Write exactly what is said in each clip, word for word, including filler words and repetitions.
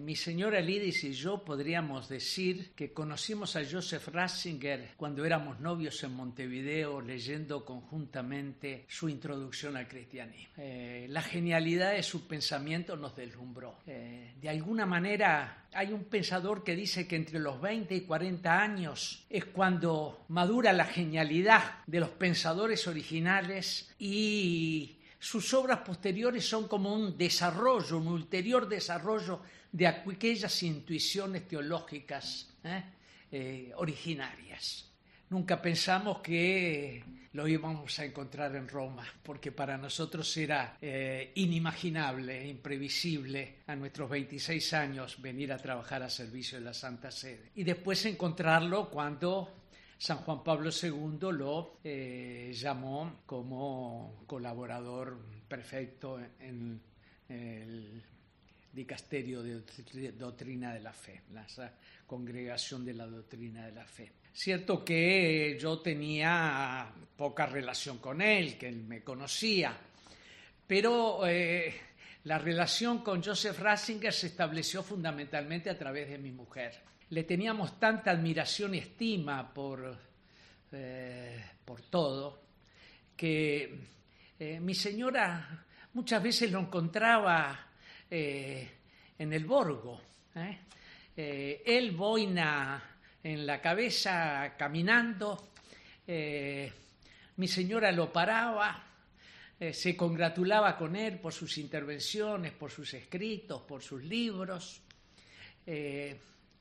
mi señora Lidis y yo podríamos decir que conocimos a Joseph Ratzinger cuando éramos novios en Montevideo, leyendo conjuntamente su introducción al cristianismo. Eh, la genialidad de su pensamiento nos deslumbró. Eh, de alguna manera hay un pensador que dice que entre los veinte y cuarenta años es cuando madura la genialidad de los pensadores originales y sus obras posteriores son como un desarrollo, un ulterior desarrollo de aquellas intuiciones teológicas ¿eh? Eh, originarias. Nunca pensamos que lo íbamos a encontrar en Roma, porque para nosotros era eh, inimaginable, imprevisible a nuestros veintiséis años venir a trabajar a servicio de la Santa Sede. Y después encontrarlo cuando San Juan Pablo segundo lo eh, llamó como colaborador perfecto en, en el Dicasterio de Doctrina de la Fe, la Congregación de la Doctrina de la Fe. Cierto que yo tenía poca relación con él, que él me conocía, pero eh, la relación con Joseph Ratzinger se estableció fundamentalmente a través de mi mujer. Le teníamos tanta admiración y estima por, eh, por todo, que eh, mi señora muchas veces lo encontraba eh, en el Borgo. ¿eh? Eh, él, boina en la cabeza, caminando, eh, mi señora lo paraba, eh, se congratulaba con él por sus intervenciones, por sus escritos, por sus libros, eh,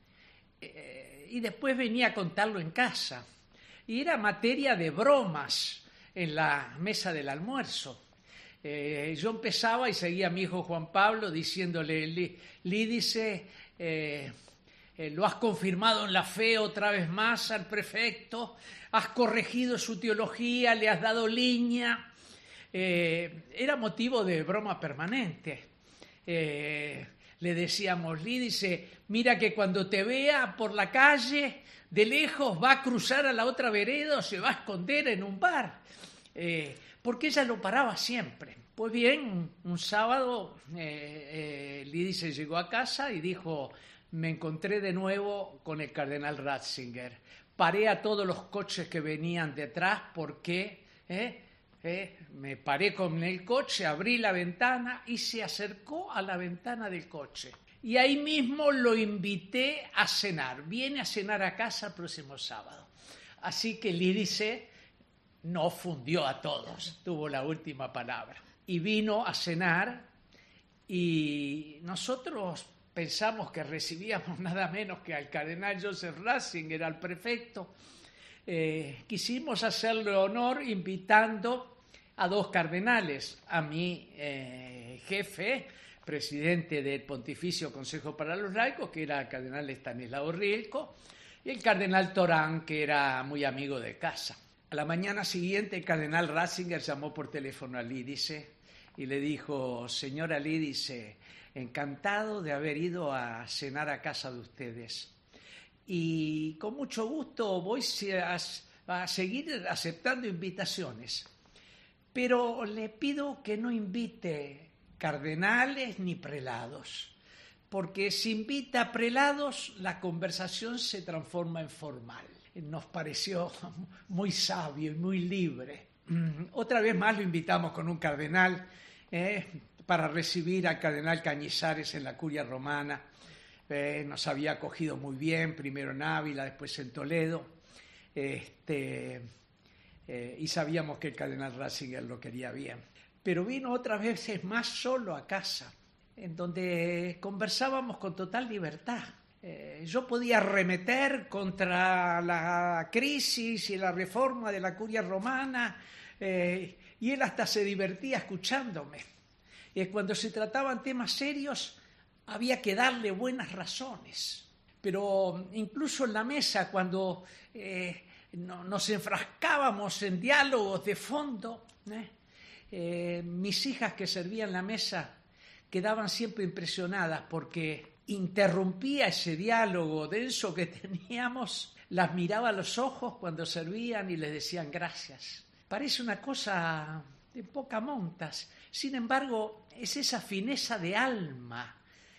eh, y después venía a contarlo en casa. Y era materia de bromas en la mesa del almuerzo. Eh, yo empezaba y seguía a mi hijo Juan Pablo diciéndole, Lídice, eh, eh, lo has confirmado en la fe otra vez más al prefecto, has corregido su teología, le has dado línea. Eh, era motivo de broma permanente. Eh, le decíamos, Lídice, mira que cuando te vea por la calle, de lejos va a cruzar a la otra vereda o se va a esconder en un bar. Eh, porque ella lo paraba siempre. Pues bien, un sábado eh, eh, Lídice llegó a casa y dijo, me encontré de nuevo con el cardenal Ratzinger. Paré a todos los coches que venían detrás porque eh, eh, me paré con el coche, abrí la ventana y se acercó a la ventana del coche. Y ahí mismo lo invité a cenar. Viene a cenar a casa el próximo sábado. Así que Lídice no fundió a todos, tuvo la última palabra. Y vino a cenar y nosotros pensamos que recibíamos nada menos que al cardenal Joseph Ratzinger, al prefecto. Eh, quisimos hacerle honor invitando a dos cardenales, a mi eh, jefe, presidente del Pontificio Consejo para los Laicos, que era el cardenal Estanislao Rielco, y el cardenal Torán, que era muy amigo de casa. A la mañana siguiente, el cardenal Ratzinger llamó por teléfono a Lídice y le dijo, señora Lídice, encantado de haber ido a cenar a casa de ustedes. Y con mucho gusto voy a, a seguir aceptando invitaciones. Pero le pido que no invite cardenales ni prelados, porque si invita a prelados, la conversación se transforma en formal. Nos pareció muy sabio y muy libre. Otra vez más lo invitamos con un cardenal eh, para recibir al cardenal Cañizares en la Curia Romana. Eh, nos había acogido muy bien, primero en Ávila, después en Toledo. Este, eh, y sabíamos que el cardenal Ratzinger lo quería bien. Pero vino otras veces más solo a casa, en donde conversábamos con total libertad. Eh, yo podía arremeter contra la crisis y la reforma de la Curia Romana, eh, y él hasta se divertía escuchándome. Y cuando se trataban temas serios, había que darle buenas razones. Pero incluso en la mesa, cuando eh, no, nos enfrascábamos en diálogos de fondo, ¿eh? Eh, mis hijas que servían la mesa quedaban siempre impresionadas porque interrumpía ese diálogo denso que teníamos, las miraba a los ojos cuando servían y les decían gracias. Parece una cosa de poca montas, sin embargo, es esa fineza de alma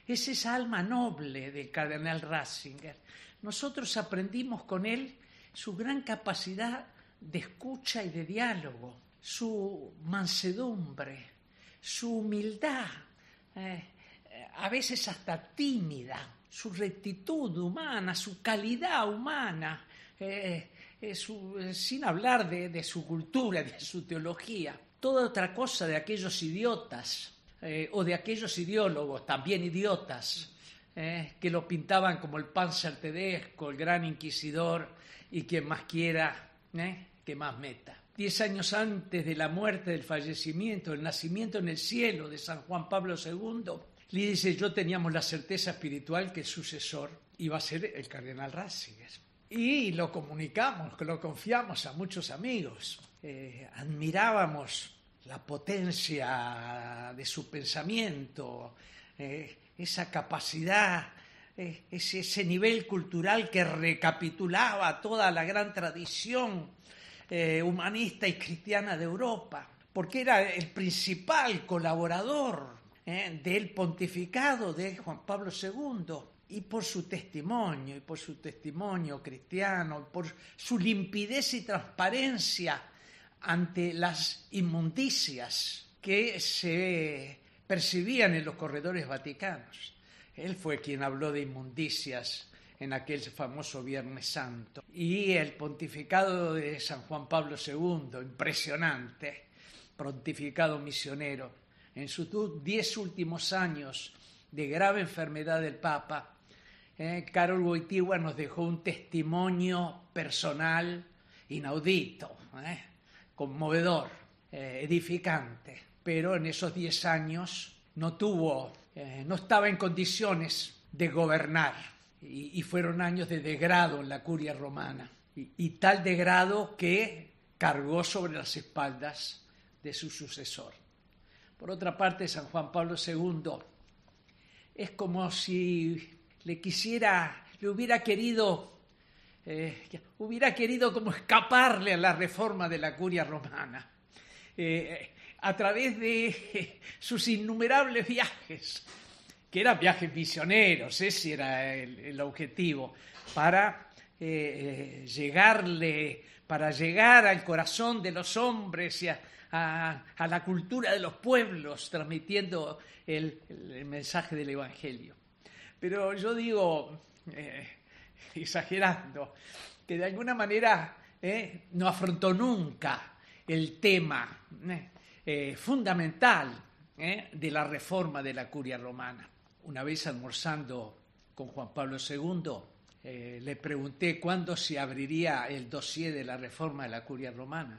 Es esa alma noble del cardenal Ratzinger. Nosotros aprendimos con él su gran capacidad de escucha y de diálogo, su mansedumbre, su humildad, eh, a veces hasta tímida, su rectitud humana, su calidad humana, eh, eh, su, eh, sin hablar de, de su cultura, de su teología. Toda otra cosa de aquellos idiotas eh, o de aquellos ideólogos, también idiotas, eh, que lo pintaban como el Panzer Tedesco, el gran inquisidor y quien más quiera, eh, que más meta. Diez años antes de la muerte, del fallecimiento, del nacimiento en el cielo de San Juan Pablo segundo, Lidice y yo teníamos la certeza espiritual que el sucesor iba a ser el cardenal Ratzinger. Y lo comunicamos, lo confiamos a muchos amigos. Eh, admirábamos la potencia de su pensamiento, eh, esa capacidad, eh, ese, ese nivel cultural que recapitulaba toda la gran tradición eh, humanista y cristiana de Europa, porque era el principal colaborador eh, del pontificado de Juan Pablo segundo, y por su testimonio, y por su testimonio cristiano, por su limpidez y transparencia ante las inmundicias que se percibían en los corredores vaticanos. Él fue quien habló de inmundicias en aquel famoso Viernes Santo. Y el pontificado de San Juan Pablo segundo, impresionante, pontificado misionero, en sus diez últimos años de grave enfermedad del Papa, eh, Karol Wojtyła nos dejó un testimonio personal inaudito, eh, conmovedor, eh, edificante, pero en esos diez años no tuvo, eh, no estaba en condiciones de gobernar, y, y fueron años de degrado en la curia romana, y, y tal degrado que cargó sobre las espaldas de su sucesor. Por otra parte, San Juan Pablo segundo es como si le quisiera, le hubiera querido, eh, hubiera querido como escaparle a la reforma de la curia romana, eh, a través de eh, sus innumerables viajes, que eran viajes misioneros, ese era el, el objetivo, para eh, eh, llegarle, para llegar al corazón de los hombres y a, a, a la cultura de los pueblos, transmitiendo el, el mensaje del Evangelio. Pero yo digo, eh, exagerando, que de alguna manera eh, no afrontó nunca el tema eh, eh, fundamental eh, de la reforma de la curia romana. Una vez almorzando con Juan Pablo segundo, eh, le pregunté cuándo se abriría el dossier de la reforma de la curia romana.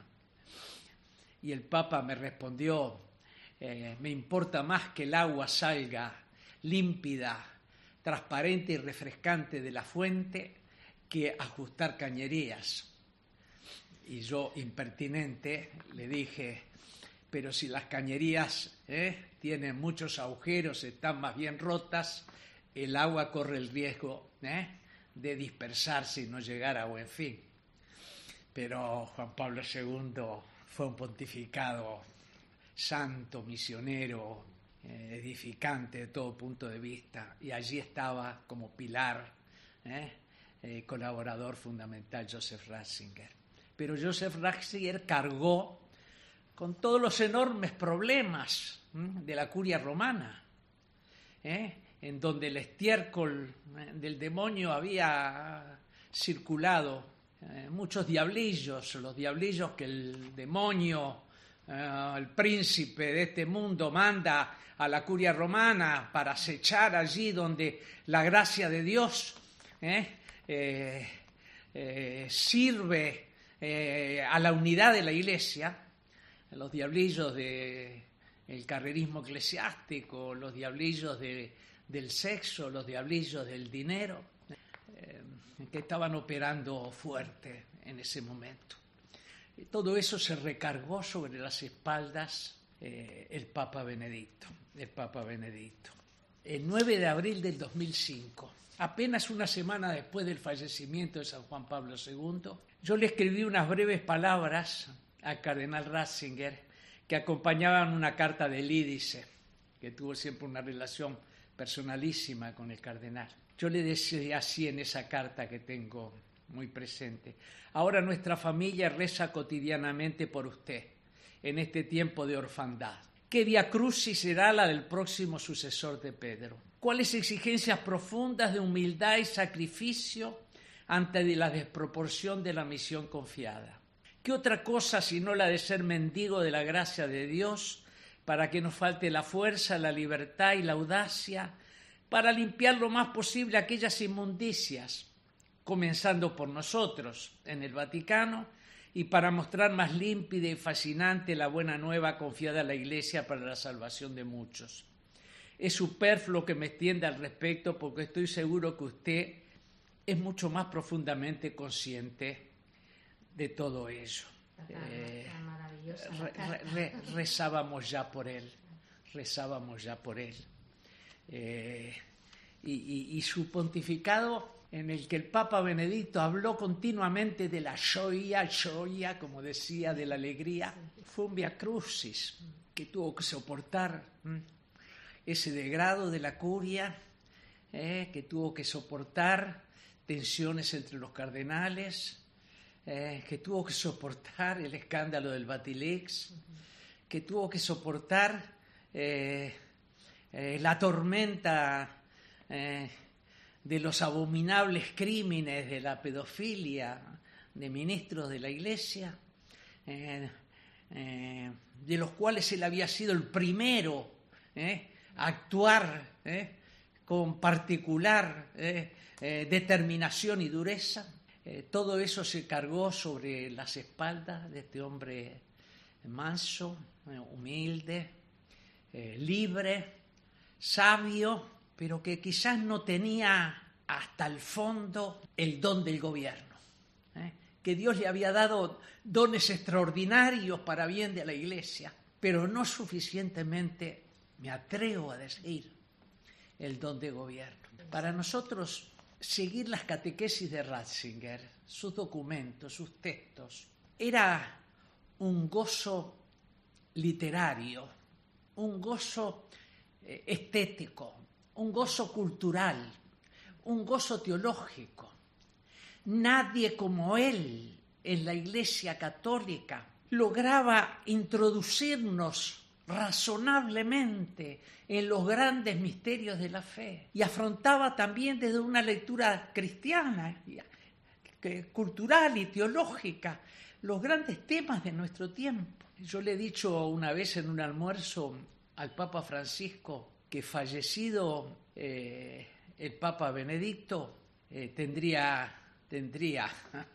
Y el Papa me respondió, eh, me importa más que el agua salga límpida, transparente y refrescante de la fuente que ajustar cañerías. Y yo, impertinente, le dije, pero si las cañerías eh, tienen muchos agujeros, están más bien rotas, el agua corre el riesgo eh, de dispersarse y no llegar a buen fin. Pero Juan Pablo segundo fue un pontificado santo, misionero, eh, edificante de todo punto de vista, y allí estaba como pilar, eh, eh, colaborador fundamental Joseph Ratzinger. Pero Joseph Ratzinger cargó con todos los enormes problemas ¿eh? de la curia romana, ¿eh? en donde el estiércol ¿eh? del demonio había circulado, eh, muchos diablillos, los diablillos que el demonio, eh, el príncipe de este mundo manda a la curia romana para acechar allí donde la gracia de Dios ¿eh? Eh, eh, sirve eh, a la unidad de la Iglesia, los diablillos del carrerismo eclesiástico, los diablillos de, del sexo, los diablillos del dinero, eh, que estaban operando fuerte en ese momento. Y todo eso se recargó sobre las espaldas eh, el Papa Benedicto, el Papa Benedicto. El nueve de abril del dos mil cinco, apenas una semana después del fallecimiento de San Juan Pablo segundo, yo le escribí unas breves palabras al cardenal Ratzinger que acompañaban una carta de Lidice, que tuvo siempre una relación personalísima con el cardenal. Yo le decía así en esa carta que tengo muy presente: ahora nuestra familia reza cotidianamente por usted en este tiempo de orfandad. ¿Qué vía crucis será la del próximo sucesor de Pedro? ¿Cuáles exigencias profundas de humildad y sacrificio ante la desproporción de la misión confiada? ¿Qué otra cosa sino la de ser mendigo de la gracia de Dios para que nos falte la fuerza, la libertad y la audacia para limpiar lo más posible aquellas inmundicias, comenzando por nosotros en el Vaticano, y para mostrar más límpida y fascinante la buena nueva confiada a la Iglesia para la salvación de muchos? Es superfluo que me extienda al respecto, porque estoy seguro que usted es mucho más profundamente consciente de todo ello. Eh, re, re, re, rezábamos ya por él, rezábamos ya por él. Eh, y, y, y su pontificado, en el que el Papa Benedicto habló continuamente de la gioia, gioia, como decía, de la alegría, fue un via crucis que tuvo que soportar ¿m? ese degrado de la curia, eh, que tuvo que soportar tensiones entre los cardenales, eh, que tuvo que soportar el escándalo del Batilix, que tuvo que soportar eh, eh, la tormenta eh, de los abominables crímenes de la pedofilia de ministros de la Iglesia, eh, eh, de los cuales él había sido el primero eh, a actuar eh, con particular eh, eh, determinación y dureza. Eh, todo eso se cargó sobre las espaldas de este hombre manso, eh, humilde, eh, libre, sabio, pero que quizás no tenía hasta el fondo el don del gobierno, ¿eh? que Dios le había dado dones extraordinarios para bien de la Iglesia, pero no suficientemente, me atrevo a decir, el don de gobierno. Para nosotros, seguir las catequesis de Ratzinger, sus documentos, sus textos, era un gozo literario, un gozo eh, estético, un gozo cultural, un gozo teológico. Nadie como él en la Iglesia Católica lograba introducirnos razonablemente en los grandes misterios de la fe, y afrontaba también desde una lectura cristiana, cultural y teológica los grandes temas de nuestro tiempo. Yo le he dicho una vez en un almuerzo al Papa Francisco que, fallecido eh, el Papa Benedicto, eh, tendría, tendría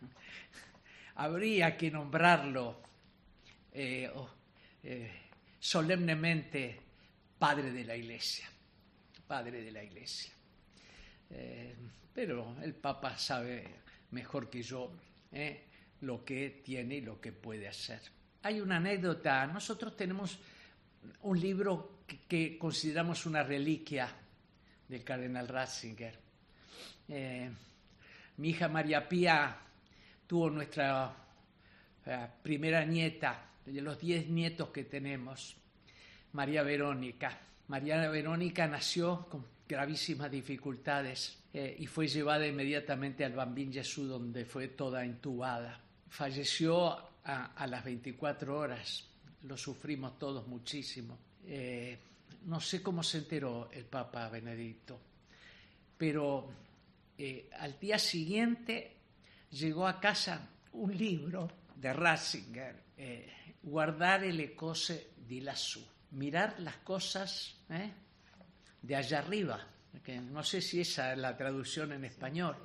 habría que nombrarlo eh, oh, eh, solemnemente Padre de la Iglesia, Padre de la Iglesia. Eh, pero el Papa sabe mejor que yo eh, lo que tiene y lo que puede hacer. Hay una anécdota. Nosotros tenemos un libro que, que consideramos una reliquia del cardenal Ratzinger. Eh, mi hija María Pía tuvo nuestra eh, primera nieta, de los diez nietos que tenemos, María Verónica. María Verónica nació con gravísimas dificultades eh, y fue llevada inmediatamente al Bambín Jesús, donde fue toda intubada. Falleció a, a las veinticuatro horas. Lo sufrimos todos muchísimo. Eh, no sé cómo se enteró el Papa Benedicto, pero eh, al día siguiente llegó a casa un libro de Ratzinger, eh, Guardare le cose di lassù, mirar las cosas eh, de allá arriba, que no sé si esa es la traducción en español.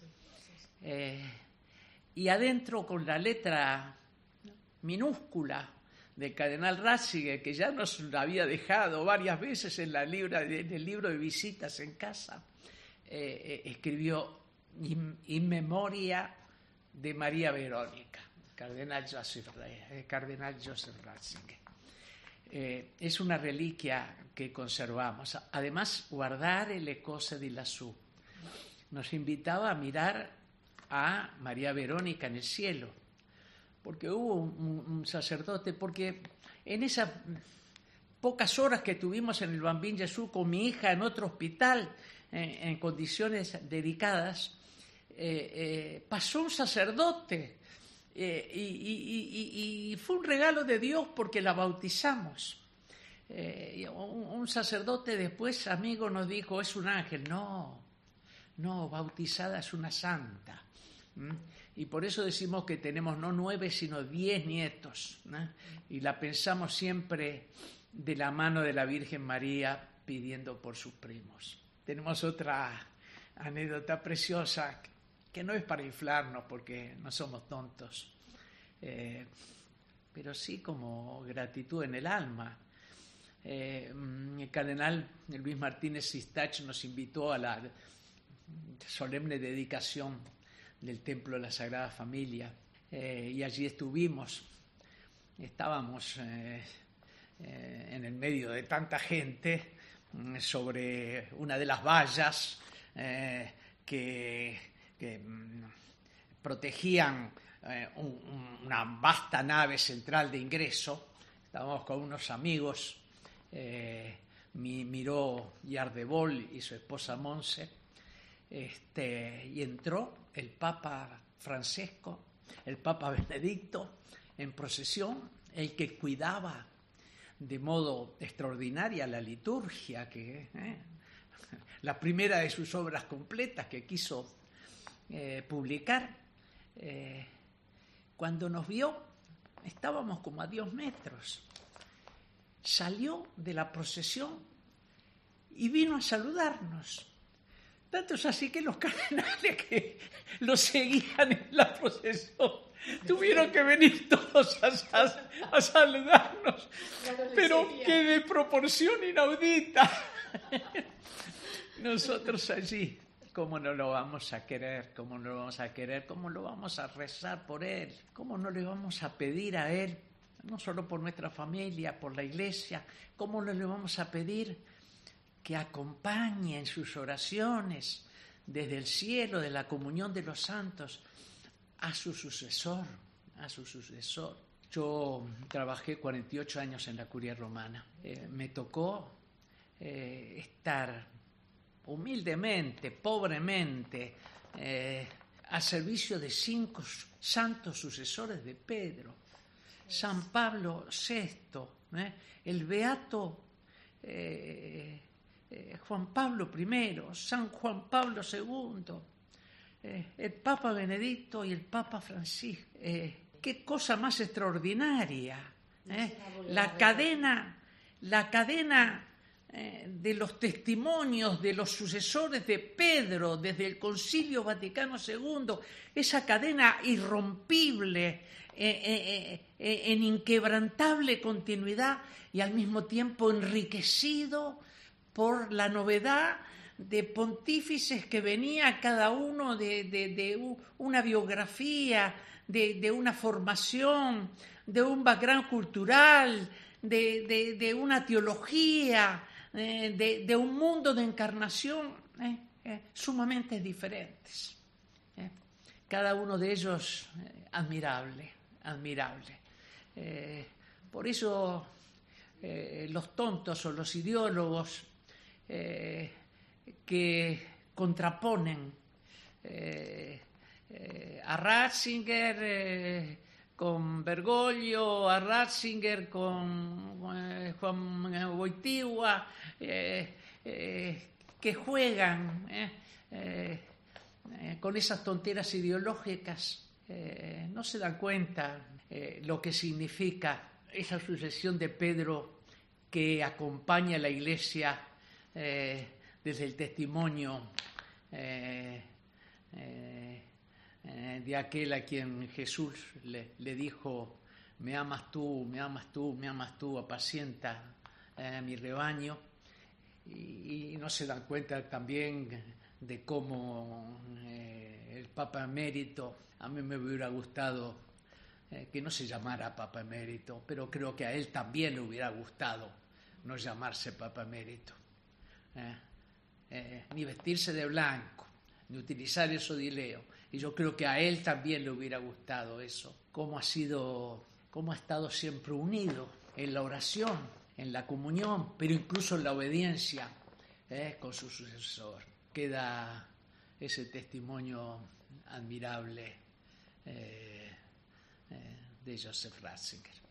Eh, y adentro, con la letra minúscula del cardenal Ratzinger, que ya nos la había dejado varias veces en, la libra, en el libro de visitas en casa, eh, eh, escribió in, in memoria de María Verónica, cardenal Joseph, eh, cardenal Joseph Ratzinger. Eh, es una reliquia que conservamos. Además, guardare le cose di lassù nos invitaba a mirar a María Verónica en el cielo, porque hubo un, un, un sacerdote, porque en esa pocas horas que tuvimos en el Bambín Jesús con mi hija en otro hospital, eh, en condiciones delicadas, eh, eh, pasó un sacerdote eh, y, y, y, y fue un regalo de Dios porque la bautizamos. Eh, un, un sacerdote después, amigo, nos dijo, es un ángel. No, no, bautizada es una santa. ¿Mm? Y por eso decimos que tenemos no nueve, sino diez nietos, ¿no? Y la pensamos siempre de la mano de la Virgen María pidiendo por sus primos. Tenemos otra anécdota preciosa que no es para inflarnos porque no somos tontos, eh, pero sí como gratitud en el alma. Eh, el cardenal Luis Martínez Sistach nos invitó a la solemne dedicación del Templo de la Sagrada Familia eh, y allí estuvimos, estábamos eh, eh, en el medio de tanta gente eh, sobre una de las vallas eh, que, que mm, protegían eh, un, un, una vasta nave central de ingreso. Estábamos con unos amigos, eh, mi, Miró Yardebol y su esposa Monse, este, y entró el Papa Francesco, el Papa Benedicto, en procesión, el que cuidaba de modo extraordinario la liturgia, que eh, la primera de sus obras completas que quiso eh, publicar. Eh, cuando nos vio, estábamos como a diez metros. Salió de la procesión y vino a saludarnos. Tanto es así que los cardenales que lo seguían en la procesión tuvieron que venir todos a, a, a saludarnos, pero que de proporción inaudita. Nosotros allí, ¿cómo no lo vamos a querer? ¿Cómo no lo vamos a querer? ¿Cómo lo vamos a rezar por él? ¿Cómo no le vamos a pedir a él, no solo por nuestra familia, por la iglesia? ¿Cómo no le vamos a pedir que acompañe en sus oraciones desde el cielo de la comunión de los santos a su sucesor, a su sucesor? Yo trabajé cuarenta y ocho años en la Curia Romana. Eh, me tocó eh, estar humildemente, pobremente, eh, al servicio de cinco santos sucesores de Pedro. San Pablo sexto, eh, el beato eh, eh, Juan Pablo primero, San Juan Pablo segundo, eh, el Papa Benedicto y el Papa Francisco. Eh, qué cosa más extraordinaria. Eh, la cadena, la cadena eh, de los testimonios de los sucesores de Pedro desde el Concilio Vaticano segundo, esa cadena irrompible, eh, eh, eh, en inquebrantable continuidad y al mismo tiempo enriquecido por la novedad de pontífices que venía cada uno de, de, de una biografía, de, de una formación, de un background cultural, de, de, de una teología, eh, de, de un mundo de encarnación eh, eh, sumamente diferentes. Eh. Cada uno de ellos eh, admirable, admirable. Eh, por eso eh, los tontos o los ideólogos Eh, que contraponen eh, eh, a Ratzinger eh, con Bergoglio, a Ratzinger con eh, Juan Wojtyła, eh, eh, que juegan eh, eh, eh, con esas tonteras ideológicas, eh, no se dan cuenta eh, lo que significa esa sucesión de Pedro que acompaña a la Iglesia Eh, desde el testimonio eh, eh, eh, de aquel a quien Jesús le, le dijo, me amas tú, me amas tú, me amas tú, apacienta eh, mi rebaño, y, y no se dan cuenta también de cómo eh, el Papa Emérito, a mí me hubiera gustado eh, que no se llamara Papa Emérito, pero creo que a él también le hubiera gustado no llamarse Papa Emérito. Eh, eh, ni vestirse de blanco, ni utilizar el sodileo. Y yo creo que a él también le hubiera gustado eso. Cómo ha sido, cómo ha estado siempre unido en la oración, en la comunión, pero incluso en la obediencia eh, con su sucesor. Queda ese testimonio admirable eh, eh, de Joseph Ratzinger.